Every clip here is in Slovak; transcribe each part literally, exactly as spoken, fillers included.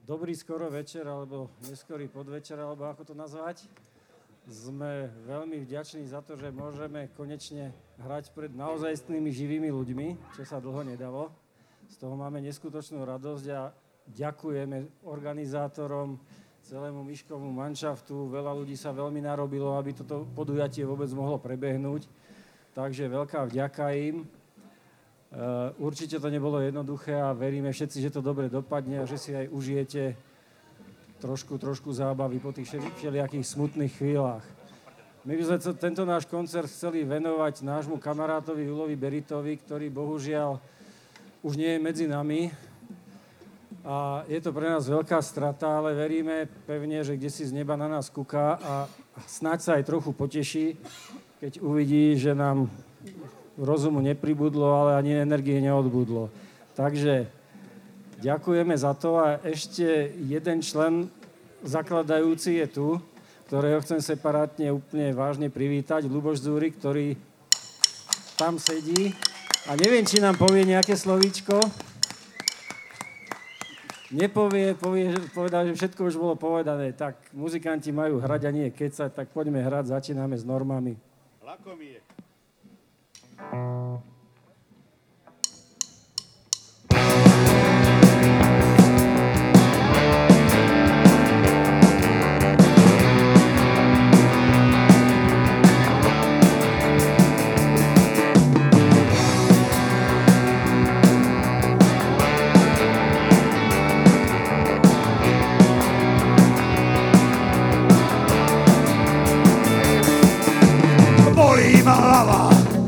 Dobrý skoro večer, alebo neskorý podvečer, alebo ako to nazvať. Sme veľmi vďační za to, že môžeme konečne hrať pred naozajstnými živými ľuďmi, čo sa dlho nedalo. Z toho máme neskutočnú radosť a ďakujeme organizátorom, celému Miškovmu manšaftu. Veľa ľudí sa veľmi narobilo, aby toto podujatie vôbec mohlo prebehnúť. Takže veľká vďaka im. Uh, určite to nebolo jednoduché a veríme všetci, že to dobre dopadne a že si aj užijete trošku, trošku zábavy po tých všelijakých smutných chvíľach. My by sme to, tento náš koncert chceli venovať nášmu kamarátovi Julovi Beritovi, ktorý bohužiaľ už nie je medzi nami. A je to pre nás veľká strata, ale veríme pevne, že kdesi z neba na nás kúka a snáď sa aj trochu poteší, keď uvidí, že nám rozumu nepribudlo, ale ani energie neodbudlo. Takže ďakujeme za to a ešte jeden člen zakladajúci je tu, ktorého chcem separátne úplne vážne privítať, Ľuboš Zúrik, ktorý tam sedí a neviem, či nám povie nejaké slovíčko. Nepovie, povie, povedal, že všetko už bolo povedané. Tak muzikanti majú hrať a nie kecať, tak poďme hrať, začíname s normami. Lakomie. Bolí ma hlava,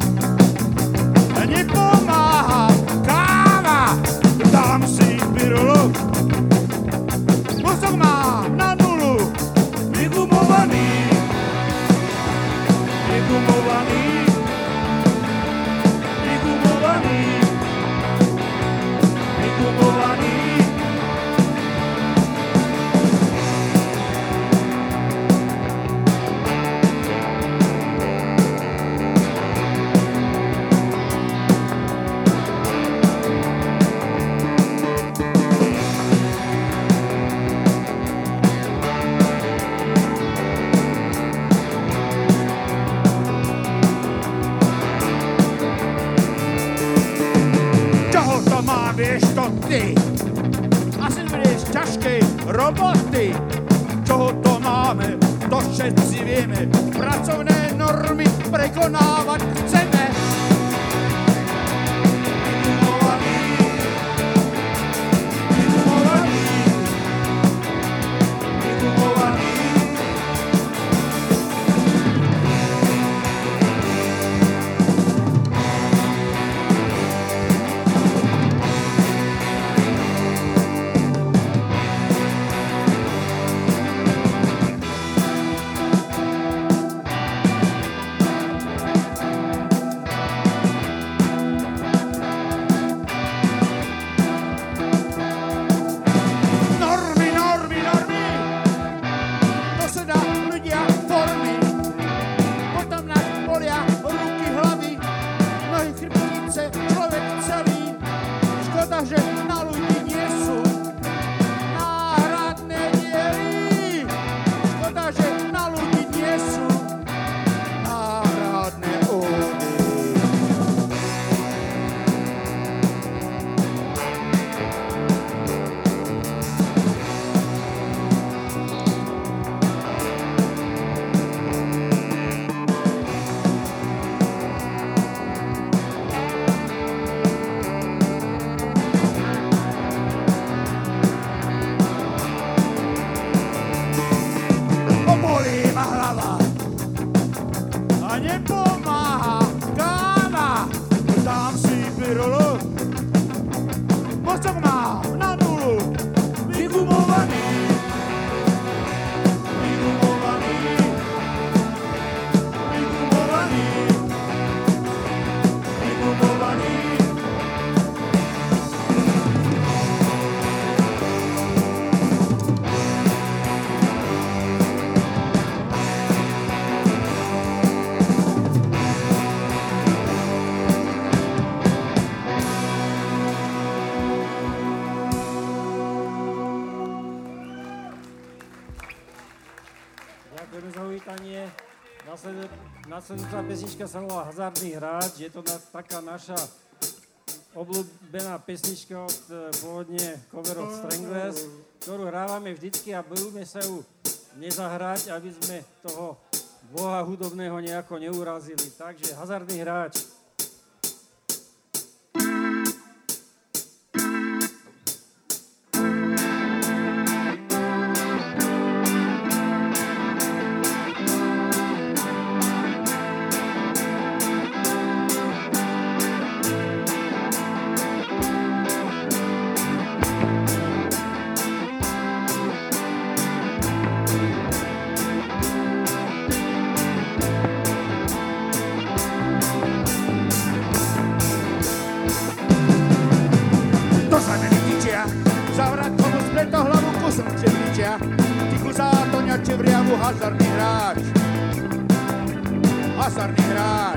nepomáha káva, dám si pirulok, mozog má na nulu, vygumovaný, vygumovaný, vygumovaný, vygumovaný. Vieš to ty, asi budeš ťažkej roboty. Čoho to máme, to všetci vieme. Pracovné normy prekonávať chceme. Vygumovaný, vygumovaný, vygumovaný. Ďakujeme za uvítanie. Nasledujúca pesnička sa volá Hazardný hráč. Je to na, taká naša obľúbená pesnička od pôvodne cover of Stranglers, ktorú hrávame vždycky a bojíme sa ju nezahrať, aby sme toho boha hudobného nejako neurazili. Takže Hazardný hráč. Hazardný hráč, hazardný hráč.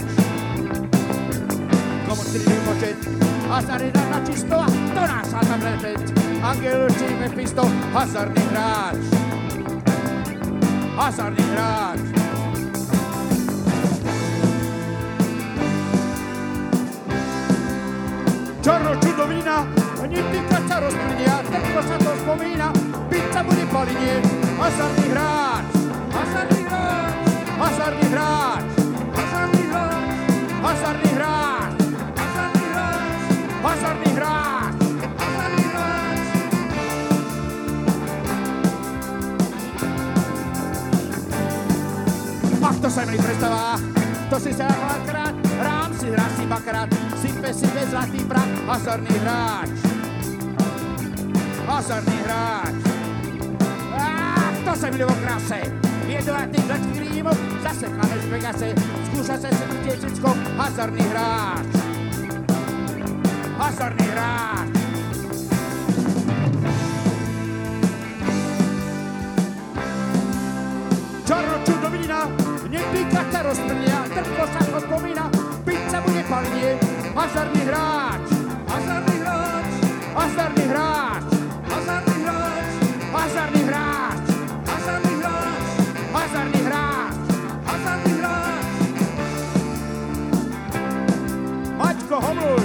Komu střílí počet, hazardný dá na čisto a to nás a tam ležet. Angel číme pisto, hazardný hráč, hazardný hráč. Čorno čudovina, nitýka sa rozplynia, tenko sa to spomína, pizza bude palinie, hazardný hráč. Hazardný hráč, hazardný hráč, hazardný hráč, hazardný hráč, hazardný hráč, hazardný hráč, hazardný hráč. Ach, to sa mi prestáva, to si sa dvakrát, hrám si, hrám si dvakrát, sype si bez zlatý brat, hazardný hráč, hazardný hráč. Ach, to sa mi ľubo kráse. Jedovatý hľadský rýmov, zasekáme z Pegase, skúša sa si tiečicko, hazardný hráč, hazardný hráč. Čorno čudovina, netýka sa rozprnia, trpko sa to spomína, pizza bude palinie, hazardný hráč, hazardný hráč, hazardný hráč, hazardný hráč, hazardný hráč, hazardný hráč. Hazardný hráč, hazardný hráč. Maťko, homluj.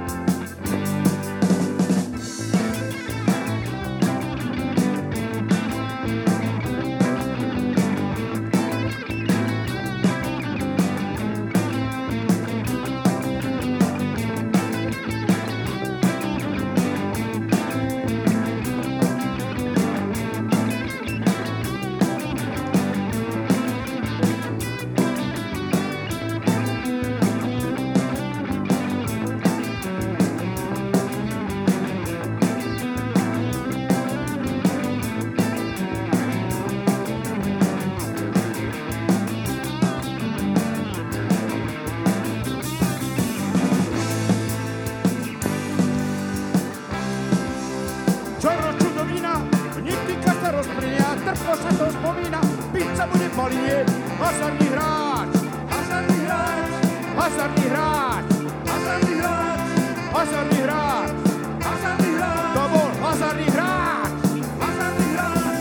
Hazardný hráč, hazardný hráč, hazardný hráč, hazardný hráč, hazardný hráč, hazardný hráč, to bol hazardný hráč, hazardný hráč.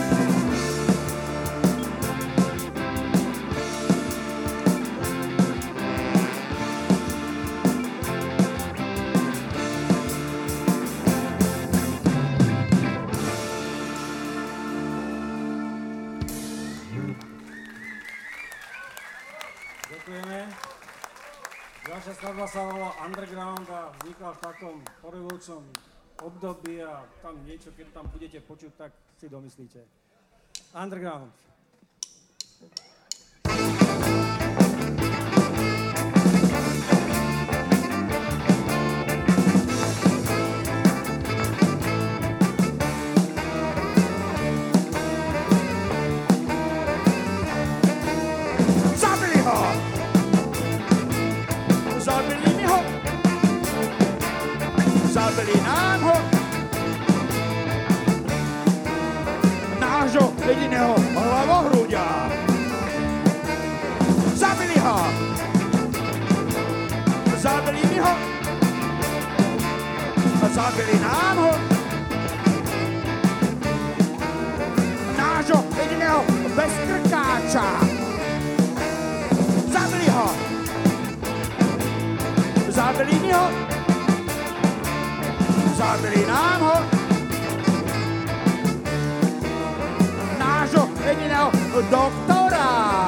Ďalšia skladba sa volá Underground a vznikla v takom porevolučnom období a tam niečo, keď tam budete počuť, tak si domyslíte. Underground. Zabili nám ho, nášho jediného hlavohrúďa. Zabili ho, zabili mi ho, zabili nám ho, nášho jediného bezkrkáča. Zabili ho, zabili nám ho, nášho jediného doktora.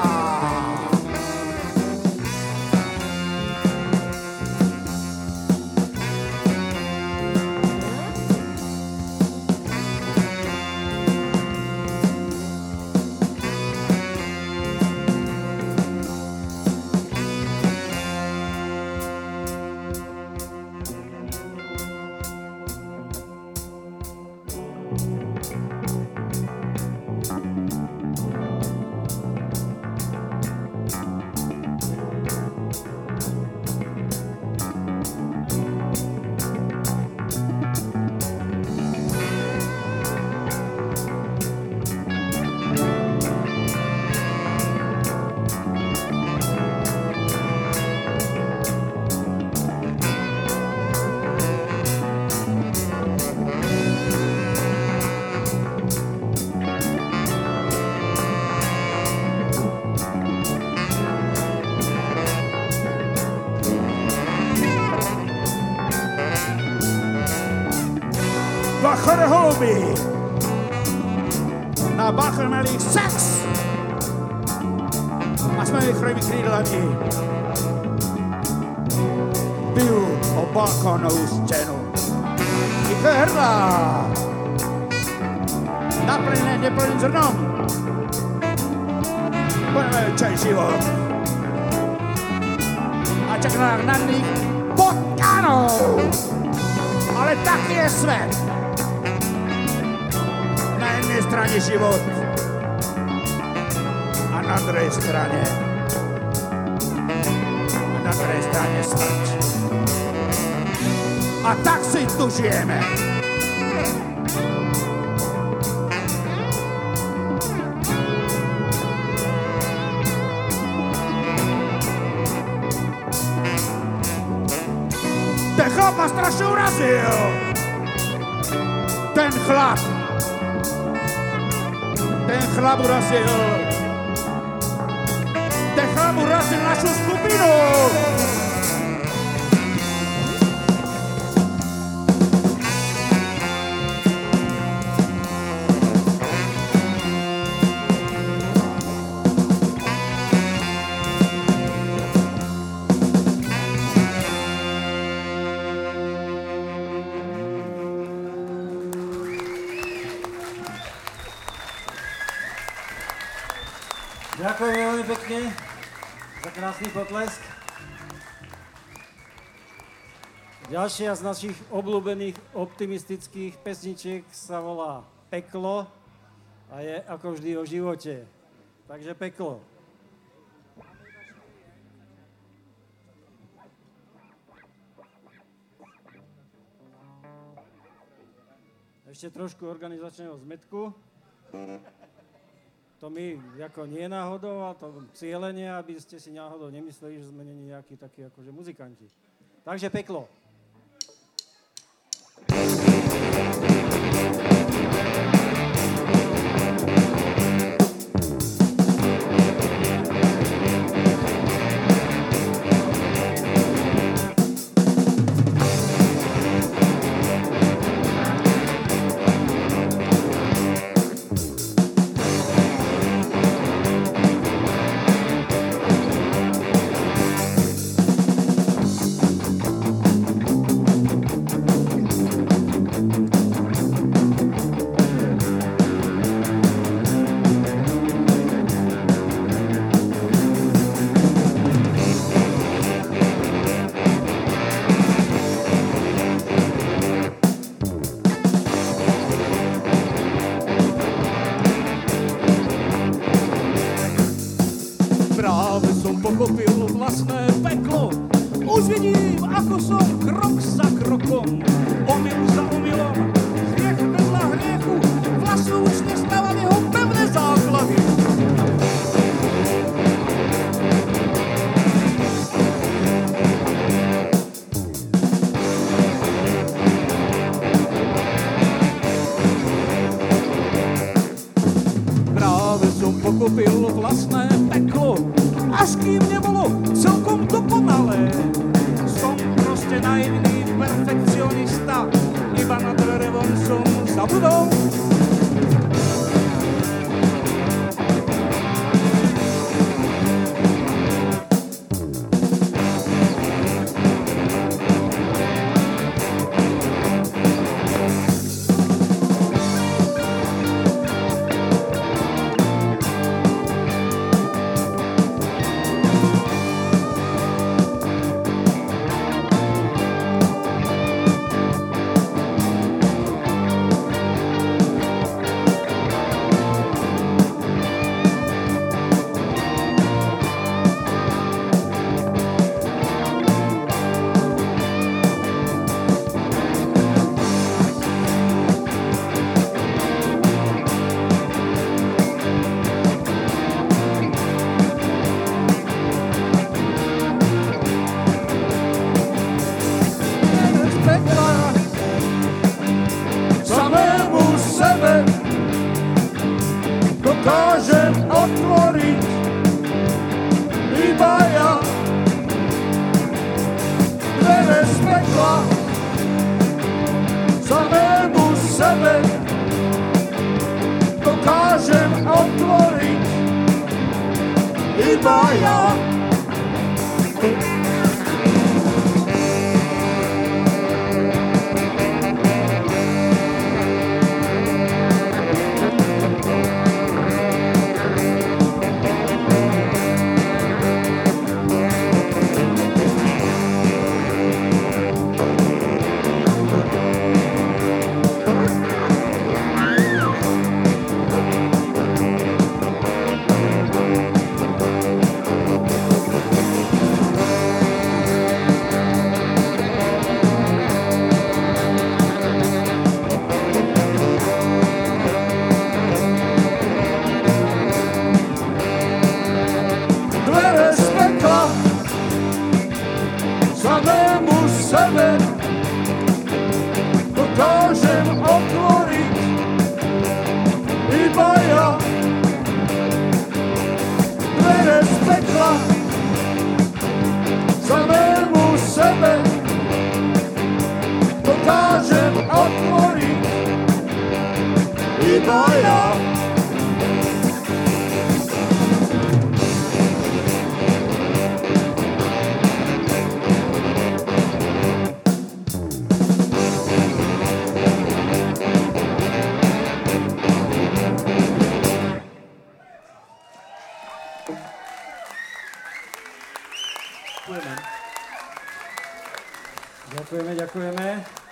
Chore holuby na bachromelých sex a jsme vychrojmi krídlami bijú o balkónovú stenu. Tiché hrdlá naplnené neplným zrnom budeme čaj život a čaká na nich potkanov, ale taký je svet. Na jednej strane život a na druhej strane a na druhej strane smrť. A tak si tu žijeme. Ten chlap ma strašne urazil. Ten chlap Ten chlap urazil. Ten chlap urazil našu skupinu. Ďakujem veľmi pekne za krásny potlesk. Ďalšia z našich obľúbených optimistických pesničiek sa volá Peklo a je ako vždy o živote. Takže peklo. Ešte trošku organizačného zmetku. To my ako nie náhodou, a to cieľenie, aby ste si náhodou nemysleli, že sme není nejakí takí akože muzikanti. Takže peklo. pochopil vlastné peklo. Už vidím, ako som krok za krokom, omyl za omylom, hriech vedľa hriechu, vlastnoručne stávam jeho pevné základy. Práve som pochopil vlastné peklo, až kým nebolo celkom dokonalé. Som proste ešte naivný perfekcionista, iba nad revom som zabudol. Ďakujeme, ďakujeme.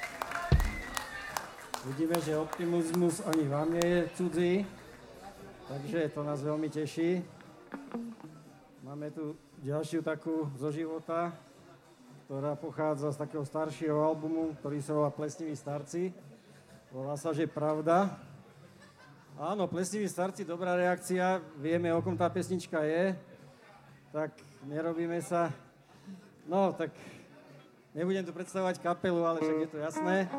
Vidíme, že optimizmus ani vám nie je cudzí, takže to nás veľmi teší. Máme tu ďalšiu takú zo života, ktorá pochádza z takého staršieho albumu, ktorý sa volá Plesniví starci. Volá sa, že Pravda. Áno, Plesniví starci, dobrá reakcia, vieme, o kom tá pesnička je, tak nerobíme sa, no tak nebudem tu predstavovať kapelu, ale však je to jasné.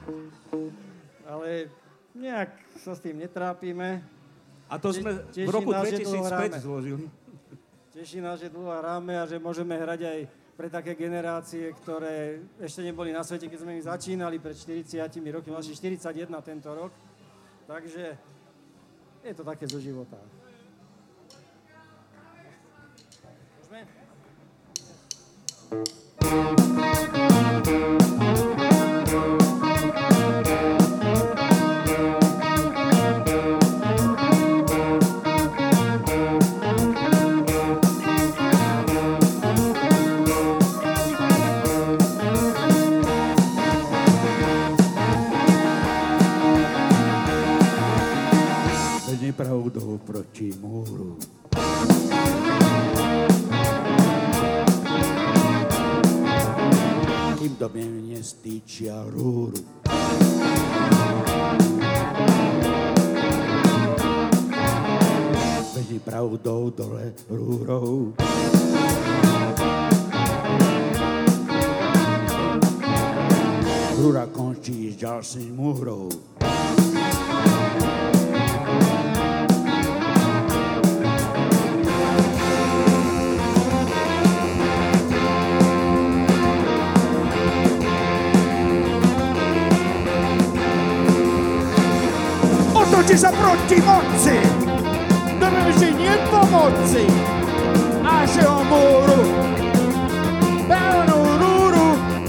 Ale nejak sa s tým netrápime. A to sme v roku dvetisícpäť zložili. Teší nás, že dlho hráme a že môžeme hrať aj pre také generácie, ktoré ešte neboli na svete, keď sme im začínali pred štyridsiatimi rokmi, vlastne štyridsaťjeden tento rok. Takže je to také zo života. Môžeme? Pravdou proti múru. Kým do mne stýčia rúru. Beží pravdou dole rúrou. Rúra končí s ďalším múrou. Otočí sa proti moci, doviem, že nie pomoci, našeho múru, pevnú rúru.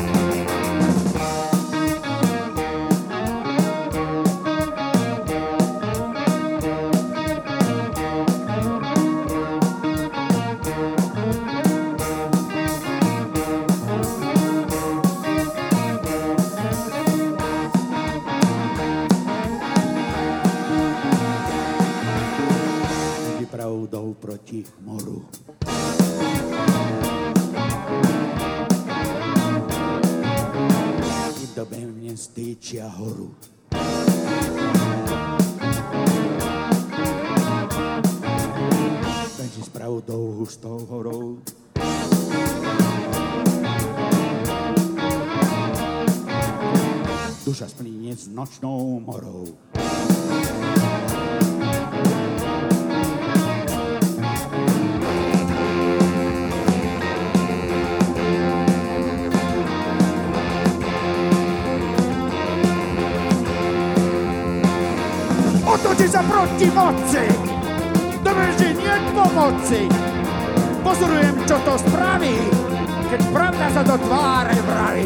Pravdou proti moru. I dobe mne stýčia horu. Takže s pravdou hustou horou. Duša splíne s nočnou morou. Otočí sa proti moci, dobre, že nie pomoci. Pozorujem, čo to spraví, keď pravda sa do tváre vraví.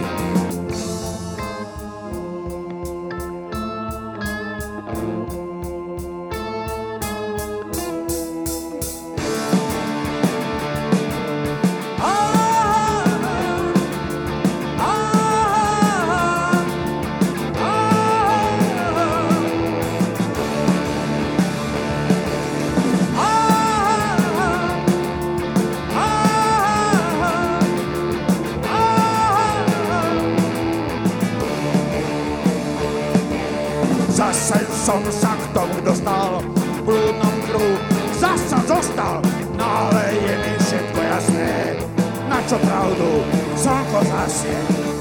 Zase som sa k tomu dostal, v blúdnom kruhu zasa zostal, no ale je mi všetko jasné, na čo pravdu slnko zasie.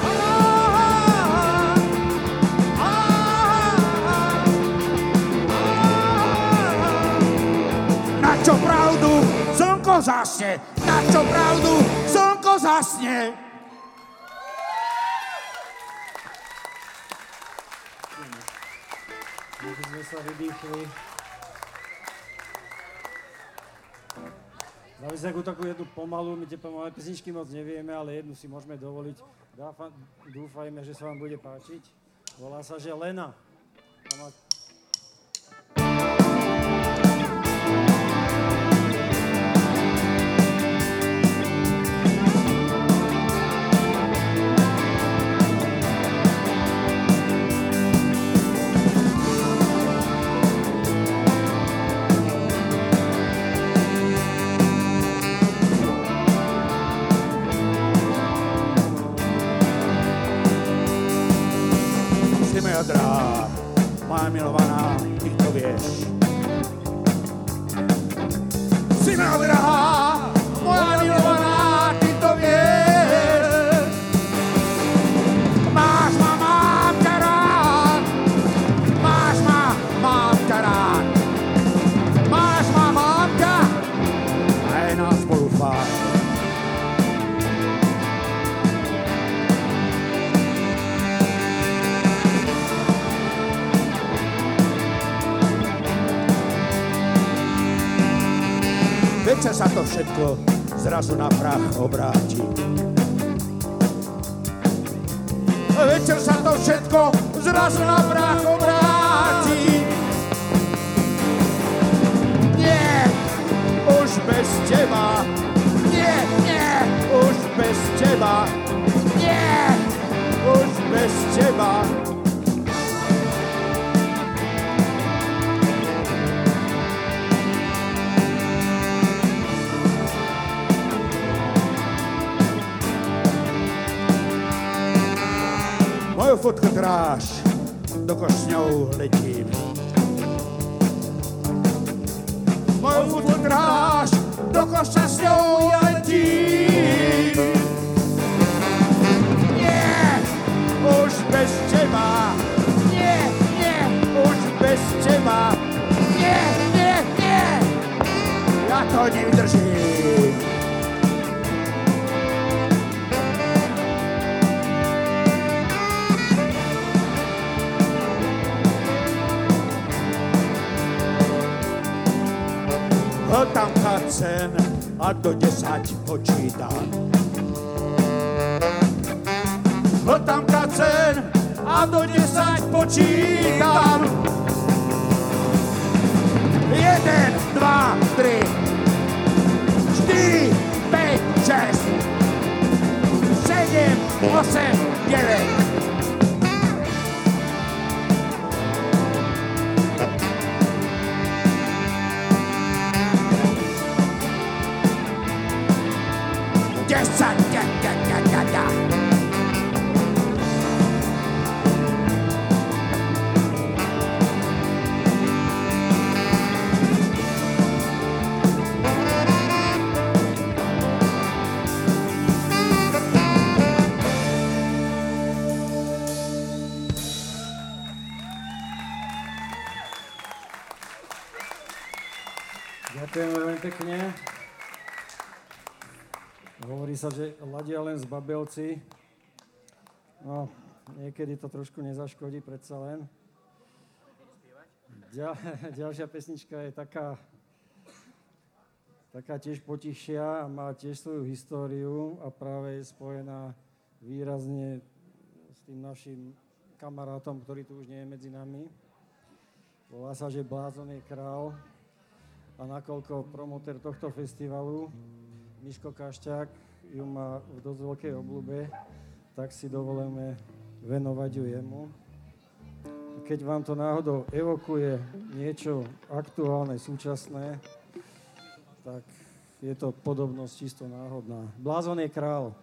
Na čo pravdu slnko zasne, na čo pravdu slnko zasne. Aby sme sa vydýchli. Dáme si takú takú jednu pomalú, my tie pomalé pesničky moc nevieme, ale jednu si môžeme dovoliť. Dúfajme, že sa vám bude páčiť. Volá sa, že Lena. Drá, moja milovaná, ty to vieš. Si moja drahá, moja milovaná, ty to vieš. Máš ma, mám ťa rád, máš ma, mám ťa rád. Máš ma, mám ťa, aj nás spolu fár. Večer sa to všetko zrazu na prach obráti. Večer sa to všetko zrazu na prach obráti. Nie, už bez teba. Nie, nie, už bez teba. Nie, už bez teba. Moju fotku dráž, dokož s ňou letím. Moju fotku dráž, dokož sa s ňou letím. Nie, už bez teba. Nie, nie, už bez teba. Nie, nie, nie, ja to nevydržím. Hltanka cen a do desať počítam. Hltanka cen a do desať počítam. Jeden, dva, tri, štyri, päť, šesť, sedem, osem, deväť. Desať, da, da, da, da, da. Ďakujem veľmi pekne. Hovorí sa, že ladia len z babelci. No, niekedy to trošku nezaškodí, predsa len. Ďal, ďalšia pesnička je taká, taká tiež potichšia a má tiež svoju históriu a práve je spojená výrazne s tým našim kamarátom, ktorý tu už nie je medzi nami. Volá sa, že Blázon je král. A nakoľko promotér tohto festivalu, Miško Kašťák, ju má v dosť veľkej obľúbe, tak si dovolíme venovať ju jemu. Keď vám to náhodou evokuje niečo aktuálne, súčasné, tak je to podobnosť čisto náhodná. Blázon je král.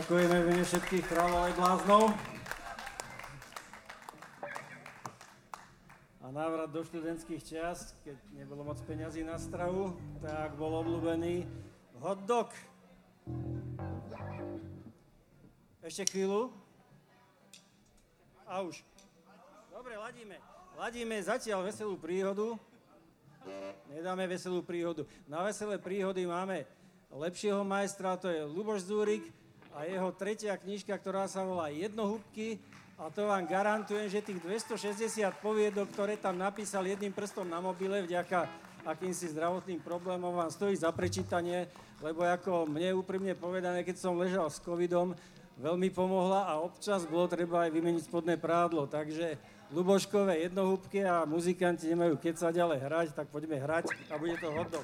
Ďakujeme v mene všetkých kráľov aj bláznov. A návrat do študentských čias, keď nebolo moc peňazí na stravu, tak bol obľúbený hot dog. Ešte chvíľu. A už. Dobre, ladíme. Ladíme zatiaľ veselú príhodu. Nedáme veselú príhodu. Na veselé príhody máme lepšieho majstra, to je Ľuboš Zúrik a jeho tretia knižka, ktorá sa volá Jednohúbky. A to vám garantujem, že tých dvestošesťdesiat poviedok, ktoré tam napísal jedným prstom na mobile vďaka akýmsi zdravotným problémom, vám stojí za prečítanie, lebo ako mne úprimne povedané, keď som ležal s covidom, veľmi pomohla a občas bolo treba aj vymeniť spodné prádlo. Takže Ľuboškové Jednohúbky a muzikanti nemajú kecať, ale hrať, tak poďme hrať a bude to hot dog.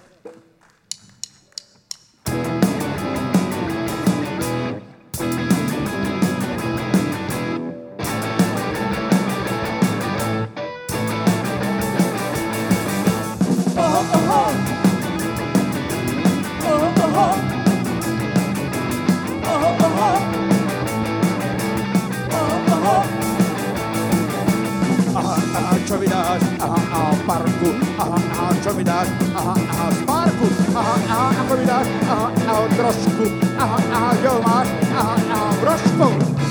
Čo mi dáš? Aha, aha, parku. Aha, aha, čo mi dáš? Aha, aha, spárku. Aha, aha, ako mi dáš? Aha, aha, trošku. Aha, aha, čo máš? Aha, aha, brožku.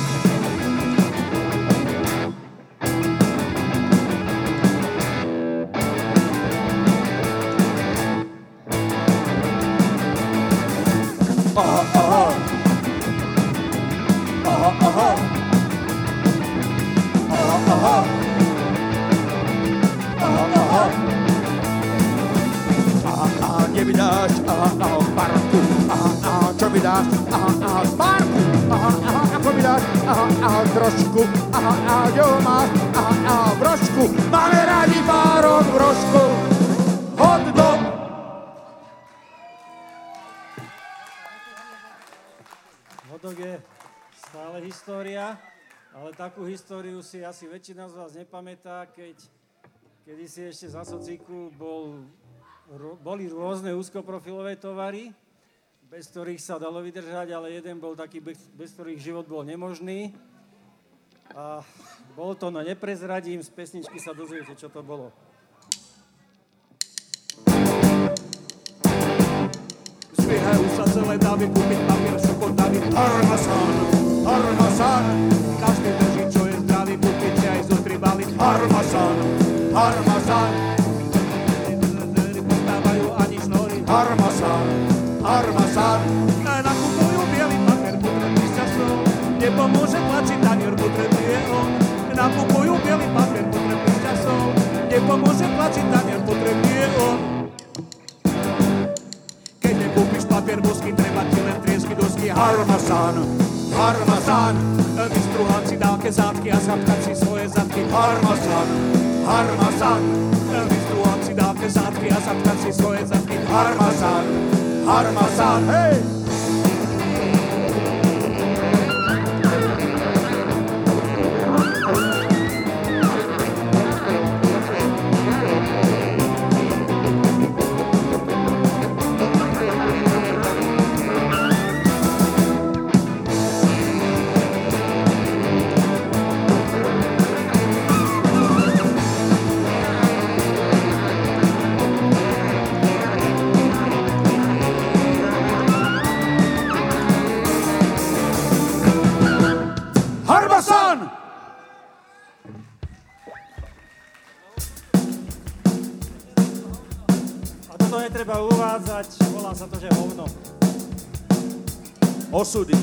Aha, aha. Aha, aha. Aha, aha. Aha, aha, kde mi dáš? Aha, aha, parku. Aha, aha, čo mi dáš? Aha, aha, spárku. Aha, aha, ako mi dáš? Aha, aha, trošku. Aha, aha, čo máš? Aha, aha, brožku. Máme rádi párok, brožku. Hot dog. Hot dog je stále história, ale takú históriu si asi väčšina z vás nepamätá, keď kedysi ešte za socíku bol, ro, boli rôzne úzkoprofilové tovary, bez ktorých sa dalo vydržať, ale jeden bol taký, bez, bez ktorých život bol nemožný. A bol to, no neprezradím, z pesničky sa dozviete, čo to bolo. Zbiehajú sa celé davy, kúpiť papier, šokot davy. Parmesan, parmesan. Každý drží, čo je zdravý, kúpiť si aj zo tri baly. Parmesan, parmesan. Nepostávajú ani šnory. Parmesan, parmesan. Nakupujú bielý papier, potrebný časov. Nepomôže tlačiť tanier, potrebný je on. Nakupujú bielý papier, potrebný časov. Nepomôže tlačiť tanier, potrebný je on. Keď nekúpiš papier bosky, treba ti len triesky dosky. Parmesan, parmesan. Vystruhať si dávke zátky a zhapkať si svoje zadky. Parmesan, parmesan. Vystruhať si dávke zátky a zhapkať si svoje zadky. Parmesan, parmesan. Hej! netreba uvádzať, volá sa to, že hovno. Osudy.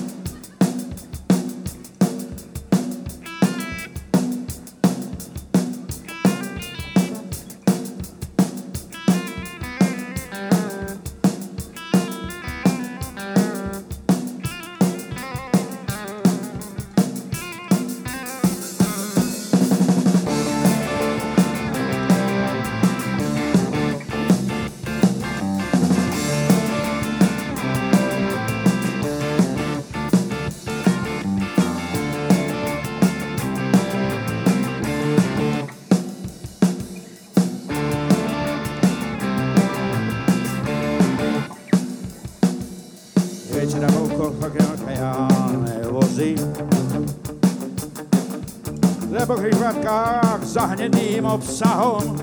pokryvatkách zahneným obsahom.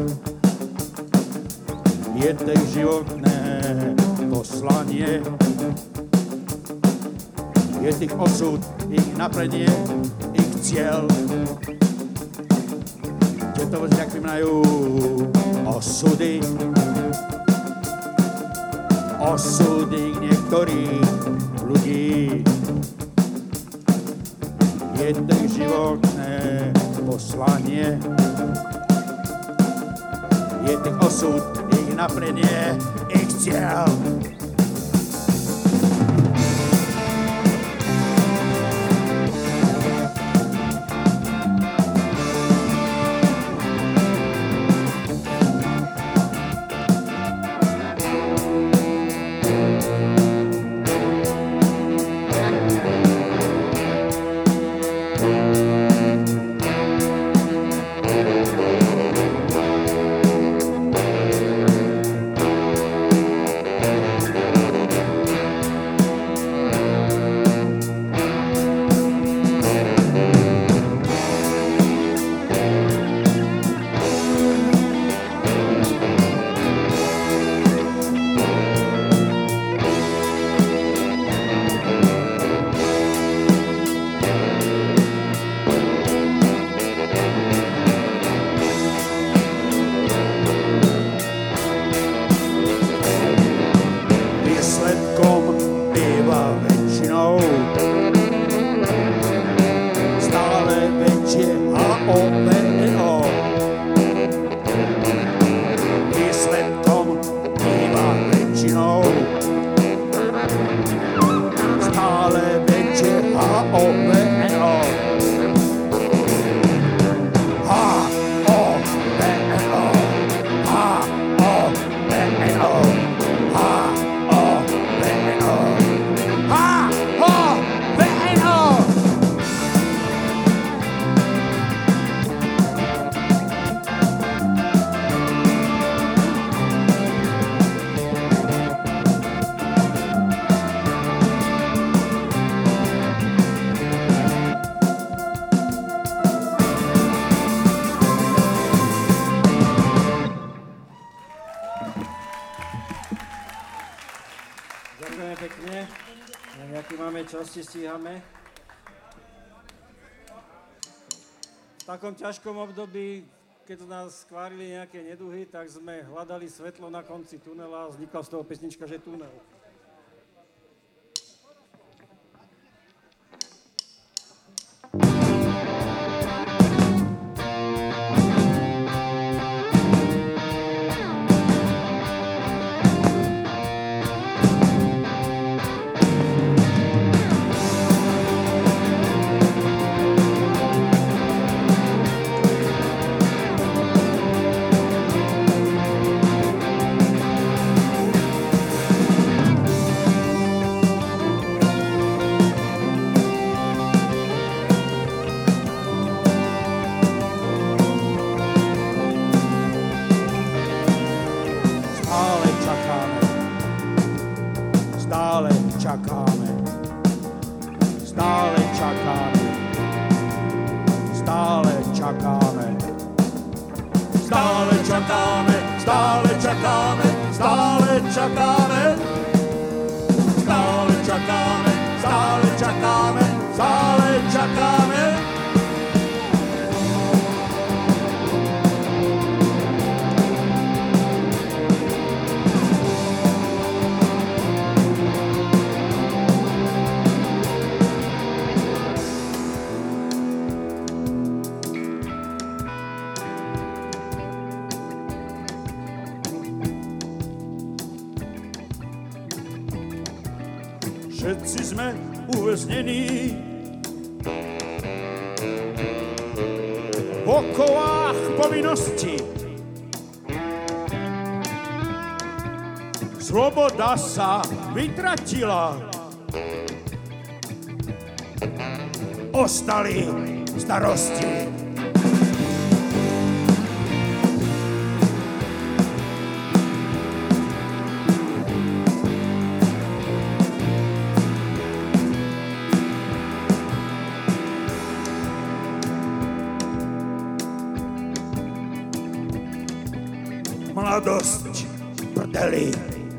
Je to ich životné poslanie, je tých osud, ich naplnenie, ich cieľ. Tieto veci napríkladajú osudy, osudy niektorých ľudí. Je to ich životné poslanie, je tých osud, ich naplnenie, ich cieľ. Časti stíhame. V takom ťažkom období, keď nás skvárili nejaké neduhy, tak sme hľadali svetlo na konci tunela a vznikla z toho pesnička, že tunel. Všetci sme uväznení v okovách povinnosti. Sloboda sa vytratila. Ostali starosti. mladosť prdeli.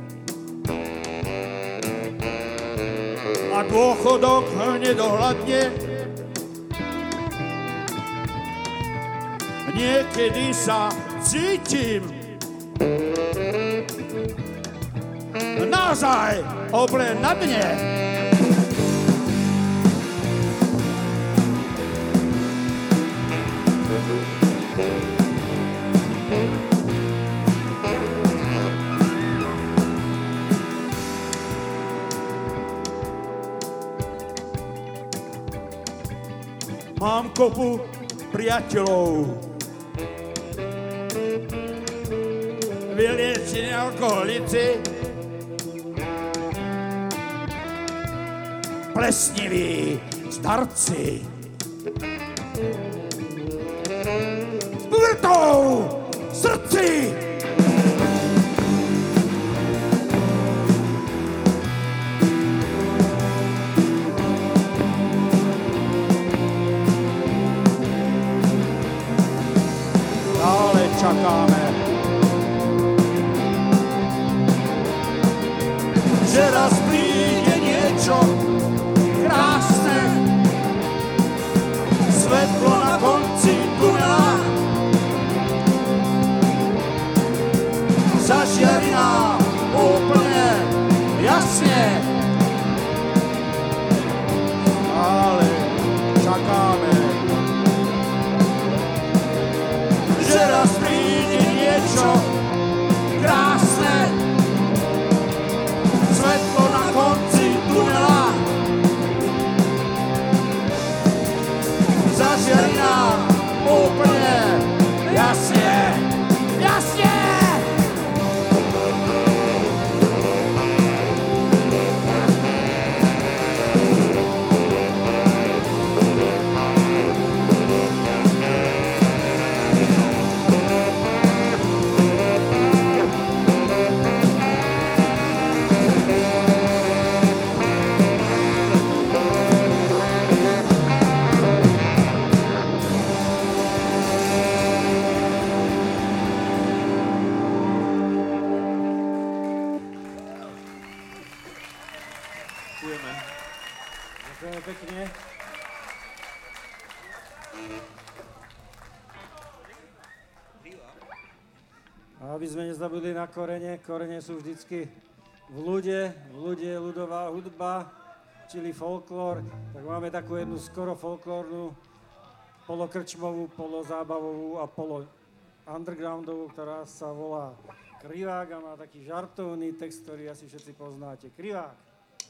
A dôchodok nedohľadne. Niekedy sa cítim naozaj oble na dne. Mám kopu priateľov, vyliečení alkoholici, plesniví starci, s pubertou v srdci. Čakáme, že raz príde niečo krásne, svetlo na konci tunela, zažiari nám úplne jasne, ale čakáme, že raz príde niečo krásne, svetlo na konci tunela, zažiari nám úplne jasne, jasne! Ďakujeme pekne. A aby sme nezabudli na korene, korene sú vždycky v ľude, v ľude je ľudová hudba, čili folklór, tak máme takú jednu skoro folklórnu, polokrčmovú, polozábavovú a polo undergroundovú, ktorá sa volá Krivák a má taký žartovný text, ktorý asi všetci poznáte. Krivák.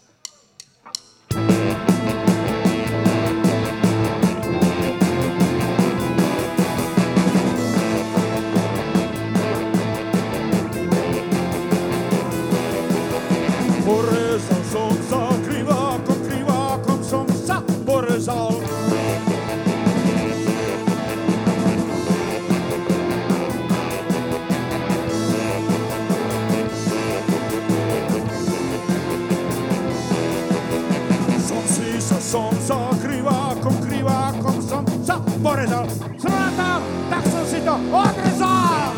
Porezal som sa krivákom, krivákom som sa porezal. Som si sa, som sa krivákom, krivákom som sa porezal. Som na tam, tak som si to odrezal.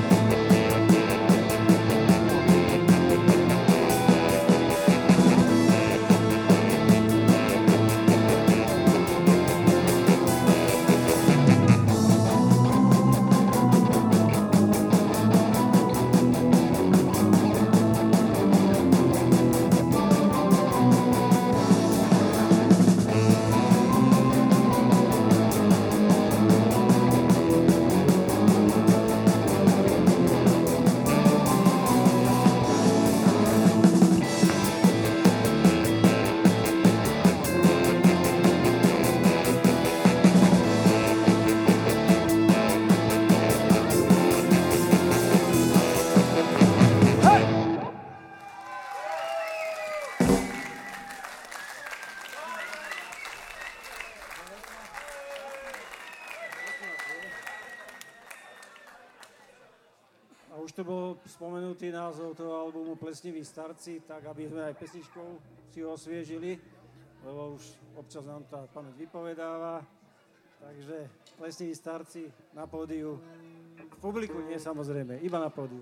Už to bol spomenutý názov toho albumu Plesniví starci, tak aby sme aj pesničkou si ho osviežili, lebo už občas nám tá pamäť vypovedáva. Takže Plesniví starci na pódiu. publiku nie, samozrejme, iba na pódiu.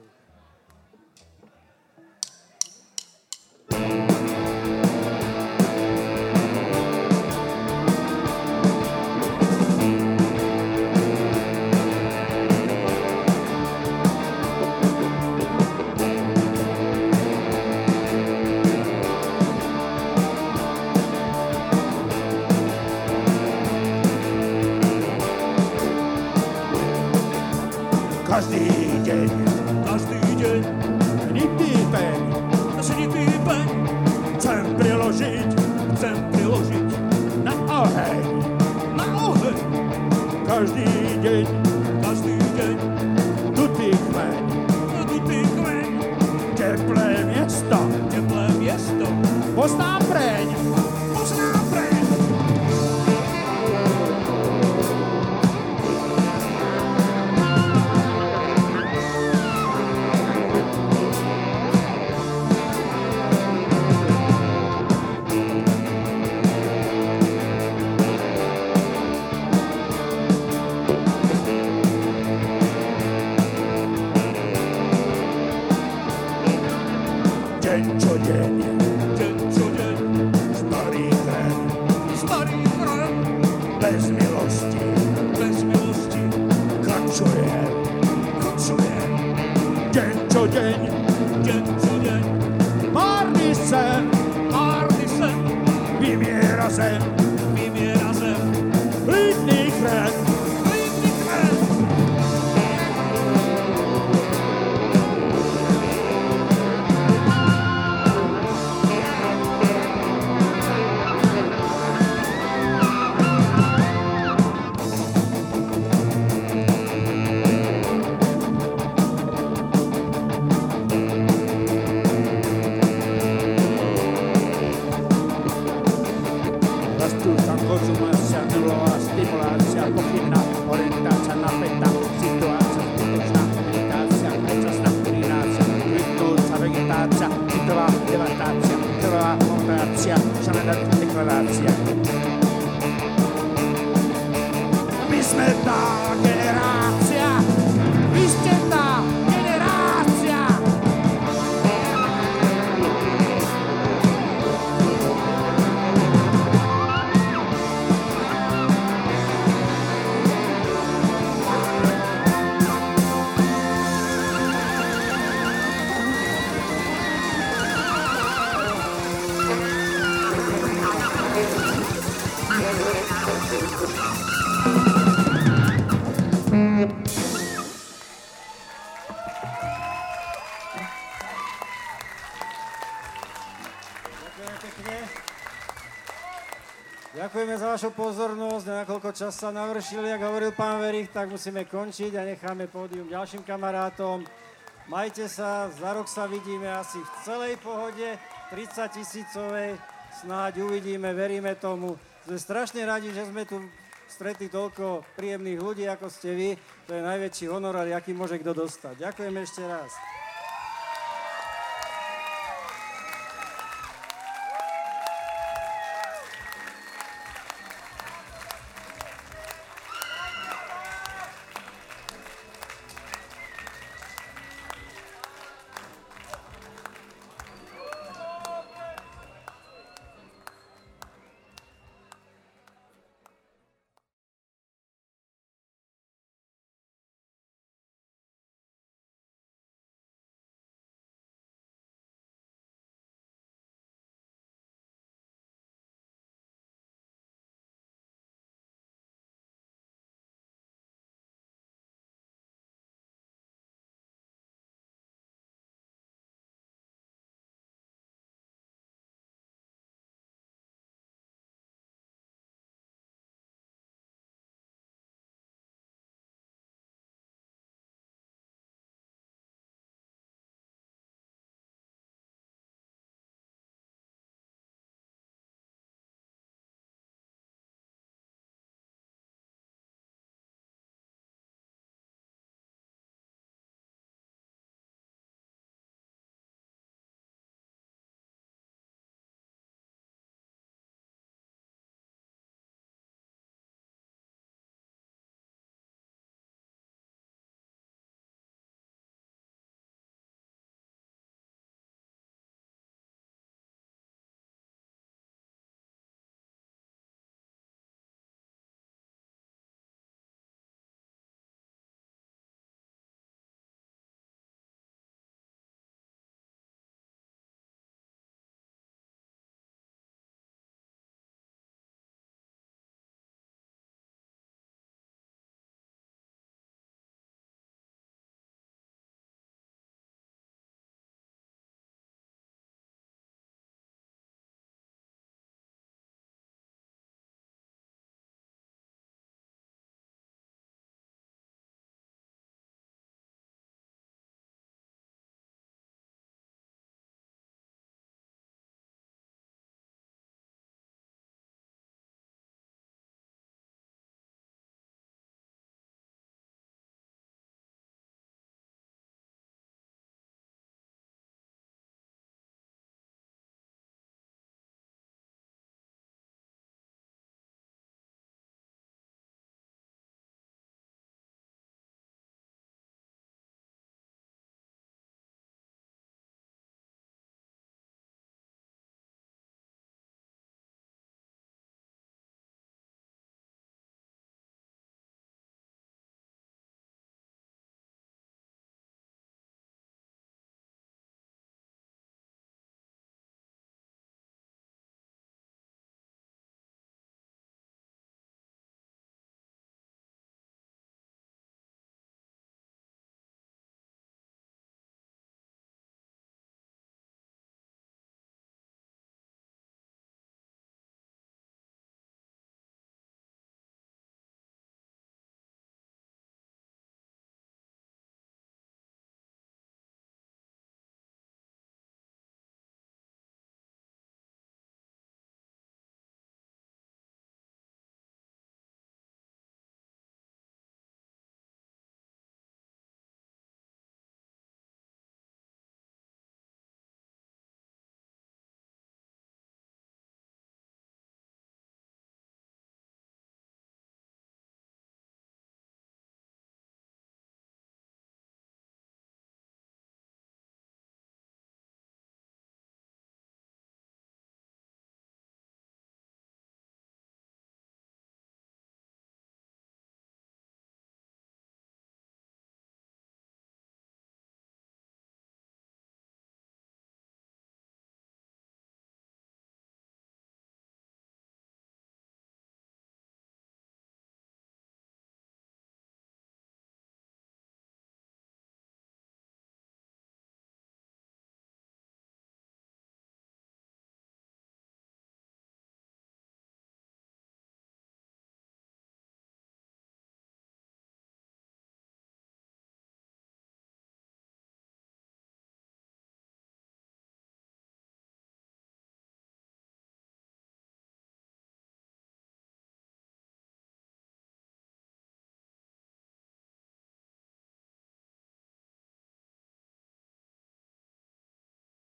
Každý deň, Každý deň nikdy peň, žitý peň chcem priložiť chcem priložiť na oheň. na oheň. Každý deň, Každý deň dutý kmeň, dutý kmeň, teplé miesto, teplé miesto, poznám preň. poznám preň. Deň čo deň, Deň čo deň starý kmeň, starý chrám bez milosti, bez milosti kračuje. kočuje. Deň čo deň, Deň čo deň márny sen, márny sen vymiera zem, vymiera zem. lítný kmeň. Klidný kmeň. Vastuussa konsumaatsia, nuloa, stimulaatsia, pokinna, orientaatsia, napetta, situaatsia, tutustuna, meditaatsia, metsosta, urinaatsia, ryttuutsa, vegetaatsia, sitovaa, devastaatsia, sitovaa, montaatsia, sanadaattia, deklaraatsia. My sme tá generácia, vy ste tá generácia. Ďakujeme pekne. Ďakujeme za vašu pozornosť. Nakoľko čas sa navršil, jak hovoril pán Verich, tak musíme končiť a necháme pódium ďalším kamarátom. Majte sa, za rok sa vidíme asi v celej pohode, tridsať tisícovej, snáď uvidíme, veríme tomu. Sme strašne radi, že sme tu stretli toľko príjemných ľudí, ako ste vy. To je najväčší honorár, aký môže kto dostať. Ďakujeme ešte raz.